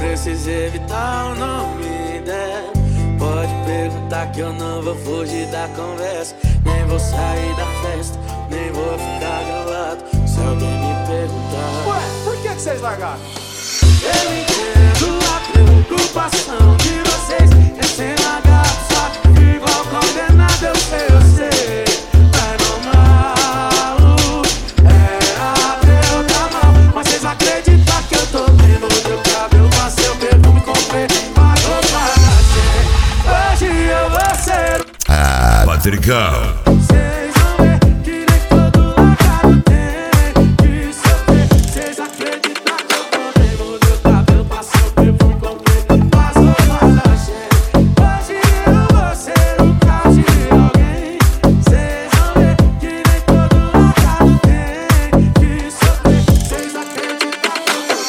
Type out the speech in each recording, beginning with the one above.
precisa evitar o nome dela. Pode perguntar que eu não vou fugir da conversa. Nem vou sair da festa, nem vou ficar gravado. Se alguém me perguntar: ué, por que vocês largaram? Eu entendo a preocupação de vocês. É sem largar, só que igual condenado. Eu sei. É normal, era pra eu tá mal. Mas vocês acreditam que eu tô tendo meu cabelo, passei o perfume, comprei, pagou pra gente. Hoje eu vou ser Patricão. Vocês vão ver que nem todo lacado tem que sofrer. Vocês acreditam que eu tô tendo meu cabelo, passei o perfume, comprei, passou pra gente. Hoje eu vou ser o caso de alguém. Vocês vão ver que nem todo lacado tem que sofrer. Vocês acreditam que eu tô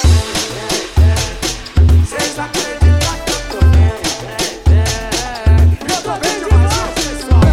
bem. Vocês acreditam que eu tô bem. Eu tô bem demais, pessoal.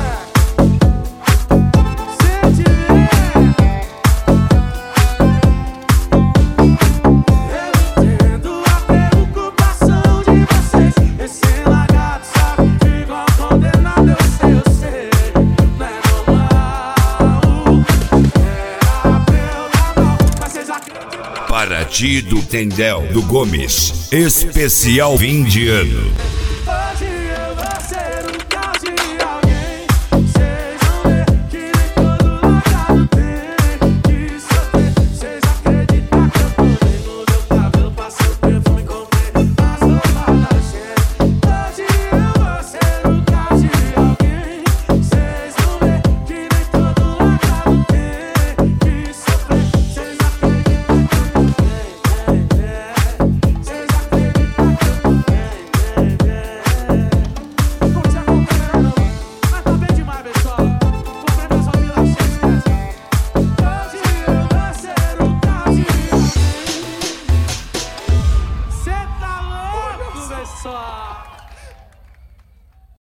Eu entendo a preocupação de vocês. Esse largado sabe igual condenado. Eu sei. Não é normal. Era pra eu dar mal, mas vocês acreditam. Paraty do Tendel do Gomes. Especial fim de ano.